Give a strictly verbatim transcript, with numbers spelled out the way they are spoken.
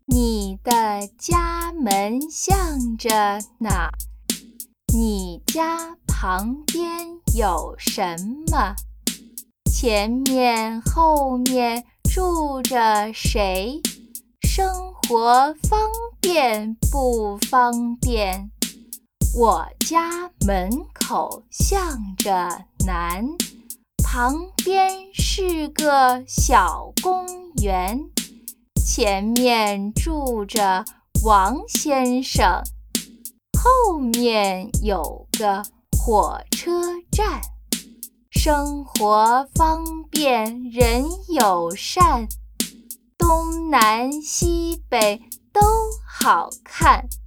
你的家门向着哪？你家旁边有什么？前面后面住着谁？生活方便不方便？我家门口向着南，旁边是个小公园，前面住着王先生，后面有个火车站，生活方便人友善，东南西北都好看。